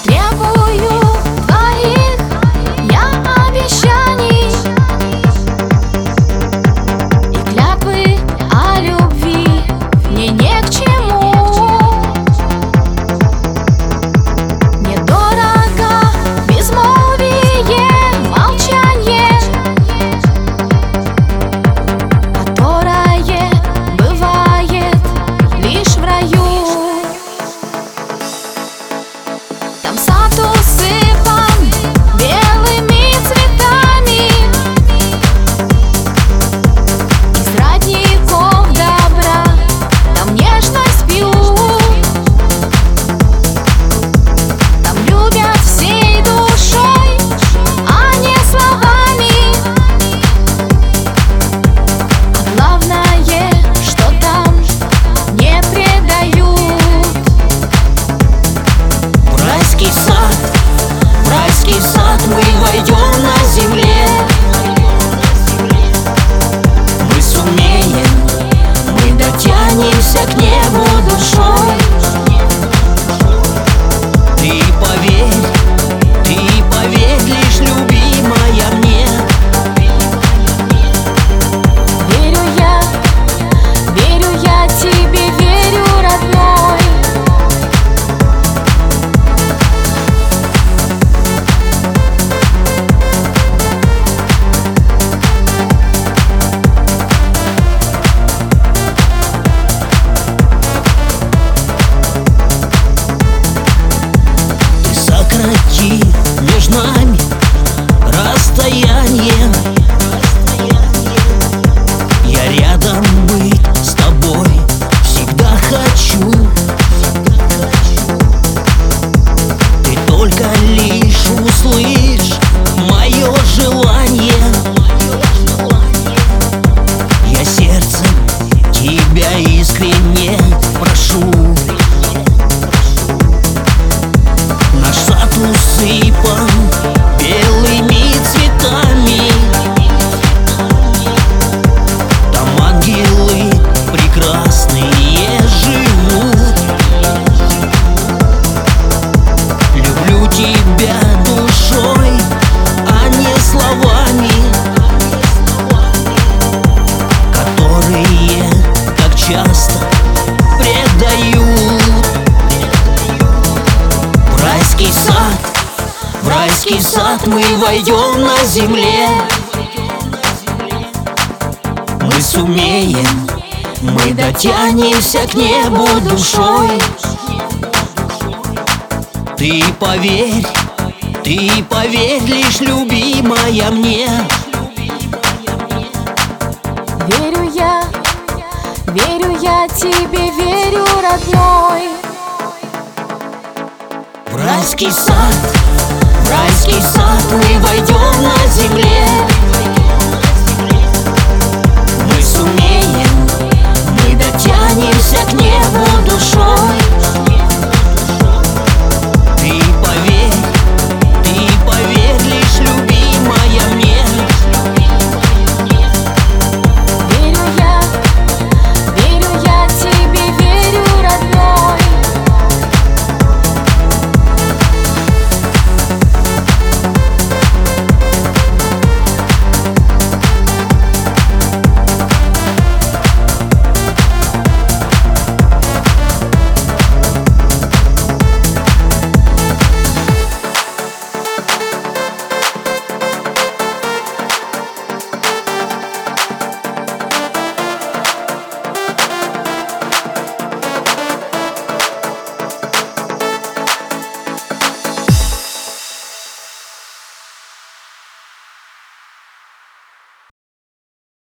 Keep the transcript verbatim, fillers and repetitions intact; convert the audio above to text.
Требую твоих я обещаний и клятвы о любви мне не к чему. Мне дорого безмолвие, молчание, которое бывает лишь в раю. Там сад усыпан белыми цветами, из родников добра там нежность пьют. Там любят всей душой, а не словами. А главное, что там не предают. В райский сад, в райский сад мы войдем на земле. Мы сумеем, мы дотянемся к небу душой. Ты поверь, ты поверь лишь, любимая, мне. Верю я, верю я тебе, верю, родной. Ты сократи между нами расстояние. Я рядом быть с тобой всегда хочу. Ты только лишь услышь мое желание. Я сердцем тебя искренне прошу. Наш сад усыпан белыми цветами. Там ангелы прекрасные живут. Люблю тебя душой, а не словами, которые так часто предают. В райский сад, в райский сад мы войдем на земле. Мы сумеем, мы дотянемся к небу душой. Ты поверь, ты поверь лишь, любимая, мне. Верю я, верю я тебе, верю, родной. В райский сад, в райский сад мы войдем на земле. Мы сумеем, мы дотянем